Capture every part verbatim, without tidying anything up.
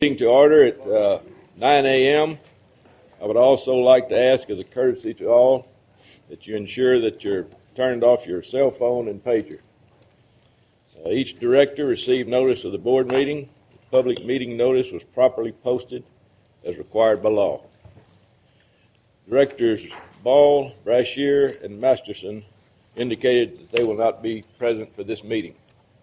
Meeting to order at uh, nine a m I would also like to ask, as a courtesy to all, that you ensure that you're turned off your cell phone and pager. Uh, each director received notice of the board meeting. The public meeting notice was properly posted as required by law. Directors Ball, Brashear, and Masterson indicated that they will not be present for this meeting.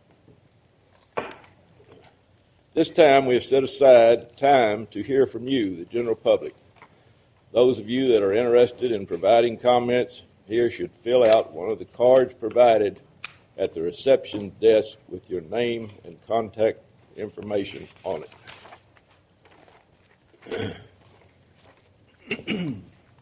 This time we have set aside time to hear from you, the general public. Those of you that are interested in providing comments here should fill out one of the cards provided at the reception desk with your name and contact information on it.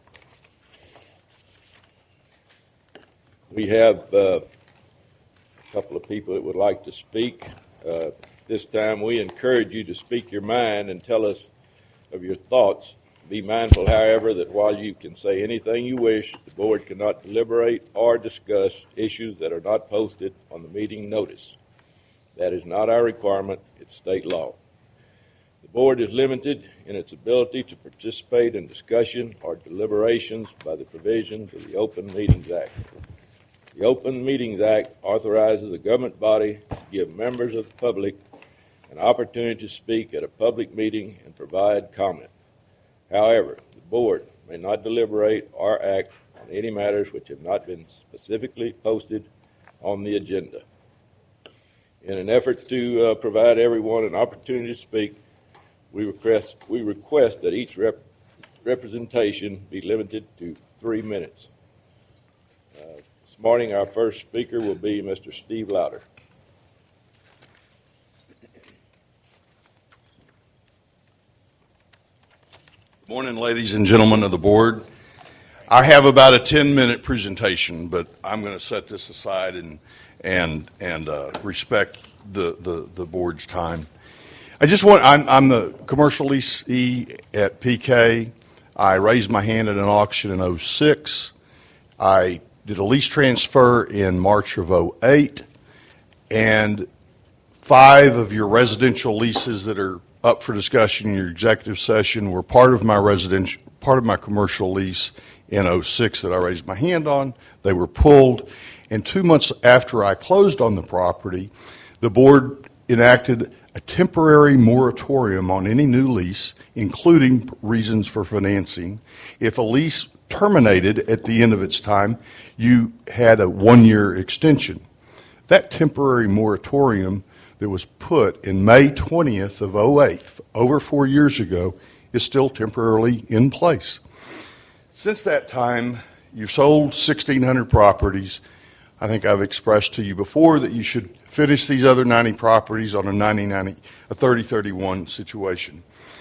We have uh, a couple of people that would like to speak. Uh, this time we encourage you to speak your mind and tell us of your thoughts. Be mindful, however, that while you can say anything you wish, the board cannot deliberate or discuss issues that are not posted on the meeting notice. That is not our requirement. It's state law. The board is limited in its ability to participate in discussion or deliberations by the provisions of the Open Meetings Act. The Open Meetings Act authorizes a government body to give members of the public an opportunity to speak at a public meeting and provide comment. However, the board may not deliberate or act on any matters which have not been specifically posted on the agenda. In an effort to uh, provide everyone an opportunity to speak, we request, we request that each rep, representation be limited to three minutes. Uh, this morning, our first speaker will be Mister Steve Louder. Morning, ladies and gentlemen of the board. I have about a ten-minute presentation, but I'm going to set this aside and and and uh, respect the, the the board's time. I just want. I'm, I'm the commercial leasee at P K. I raised my hand at an auction in oh six. I did a lease transfer in March of oh eight, and five of your residential leases that are up for discussion in your executive session were part of my residential, part of my commercial lease in oh six that I raised my hand on. They were pulled, and two months after I closed on the property, the board enacted a temporary moratorium on any new lease, including reasons for financing. If a lease terminated at the end of its time, you had a one-year extension. That temporary moratorium that was put in May twentieth of oh eight, over four years ago, is still temporarily in place. Since that time, you've sold sixteen hundred properties. I think I've expressed to you before that you should finish these other ninety properties on a ninety ninety, a thirty thirty-one situation.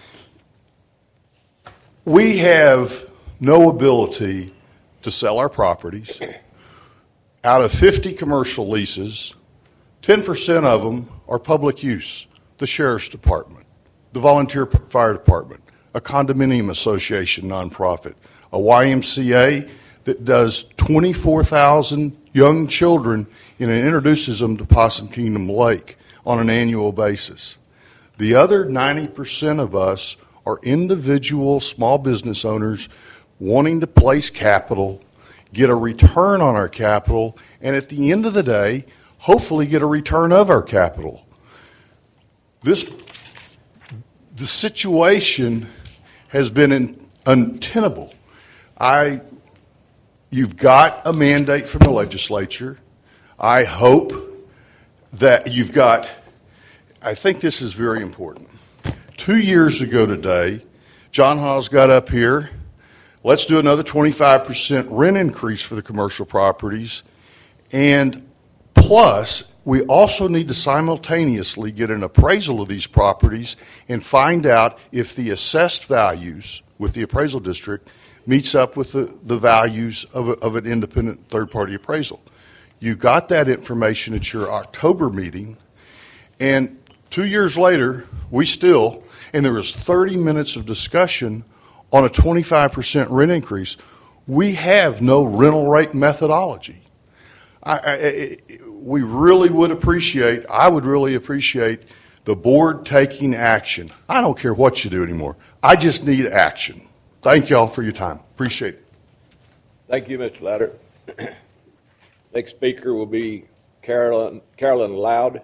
We have no ability to sell our properties. Out of fifty commercial leases, ten percent of them are public use. The Sheriff's Department, the Volunteer Fire Department, a condominium association nonprofit, a Y M C A that does twenty-four thousand young children and introduces them to Possum Kingdom Lake on an annual basis. The other ninety percent of us are individual small business owners wanting to place capital, get a return on our capital, and at the end of the day, hopefully get a return of our capital. This, the situation has been in, untenable. I, you've got a mandate from the legislature. I hope that you've got, I think this is very important. Two years ago today, John Hawes got up here, let's do another twenty-five percent rent increase for the commercial properties, and plus, we also need to simultaneously get an appraisal of these properties and find out if the assessed values with the appraisal district meets up with the, the values of, a, of an independent third-party appraisal. You got that information at your October meeting, and two years later, we still, and there was thirty minutes of discussion on a twenty-five percent rent increase. We have no rental rate methodology. I, I, we really would appreciate, I would really appreciate the board taking action. I don't care what you do anymore. I just need action. Thank y'all for your time. Appreciate it. Thank you, Mister Louder. Next speaker will be Carolyn, Carolyn Loud.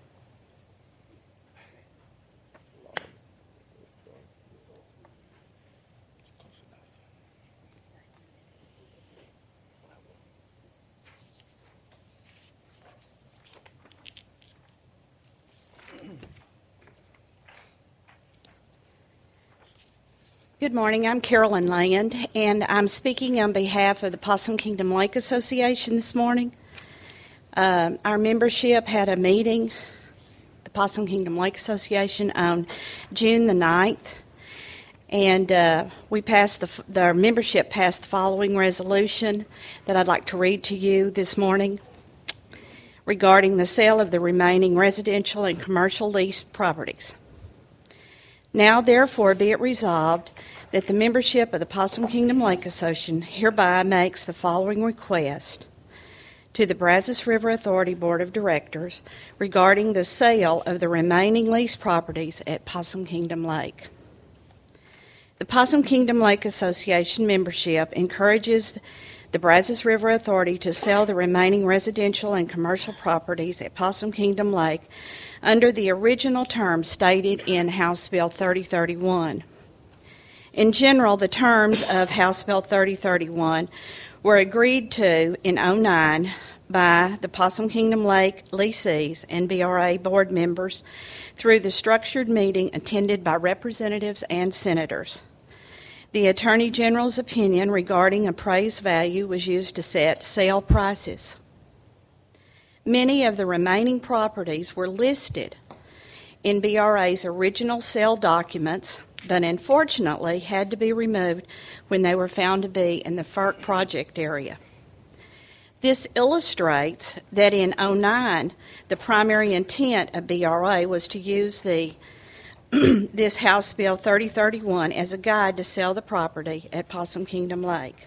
Good morning. I'm Carolyn Land, and I'm speaking on behalf of the Possum Kingdom Lake Association this morning. Um, our membership had a meeting, the Possum Kingdom Lake Association, on June the ninth, and uh, we passed the, the, our membership passed the following resolution that I'd like to read to you this morning regarding the sale of the remaining residential and commercial lease properties. Now, therefore, be it resolved that the membership of the Possum Kingdom Lake Association hereby makes the following request to the Brazos River Authority Board of Directors regarding the sale of the remaining lease properties at Possum Kingdom Lake. The Possum Kingdom Lake Association membership encourages the Brazos River Authority to sell the remaining residential and commercial properties at Possum Kingdom Lake under the original terms stated in House Bill thirty thirty-one. In general, the terms of House Bill thirty thirty-one were agreed to in oh nine by the Possum Kingdom Lake lessees and B R A board members through the structured meeting attended by representatives and senators. The Attorney General's opinion regarding appraised value was used to set sale prices. Many of the remaining properties were listed in B R A's original sale documents, but unfortunately had to be removed when they were found to be in the F E R C project area. This illustrates that in oh nine, the primary intent of B R A was to use the this House Bill thirty thirty-one as a guide to sell the property at Possum Kingdom Lake.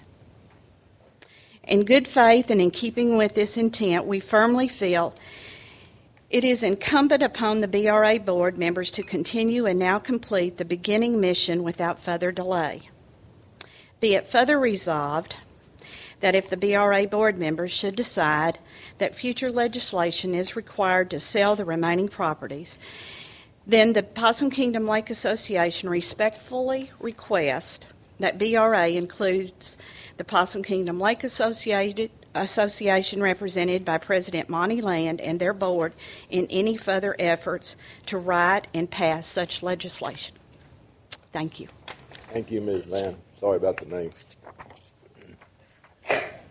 In good faith and in keeping with this intent, we firmly feel it is incumbent upon the B R A board members to continue and now complete the beginning mission without further delay. Be it further resolved that if the B R A board members should decide that future legislation is required to sell the remaining properties, then the Possum Kingdom Lake Association respectfully requests that B R A includes the Possum Kingdom Lake Associated Association represented by President Monty Land and their board in any further efforts to write and pass such legislation. Thank you. Thank you, Miz Land. Sorry about the name.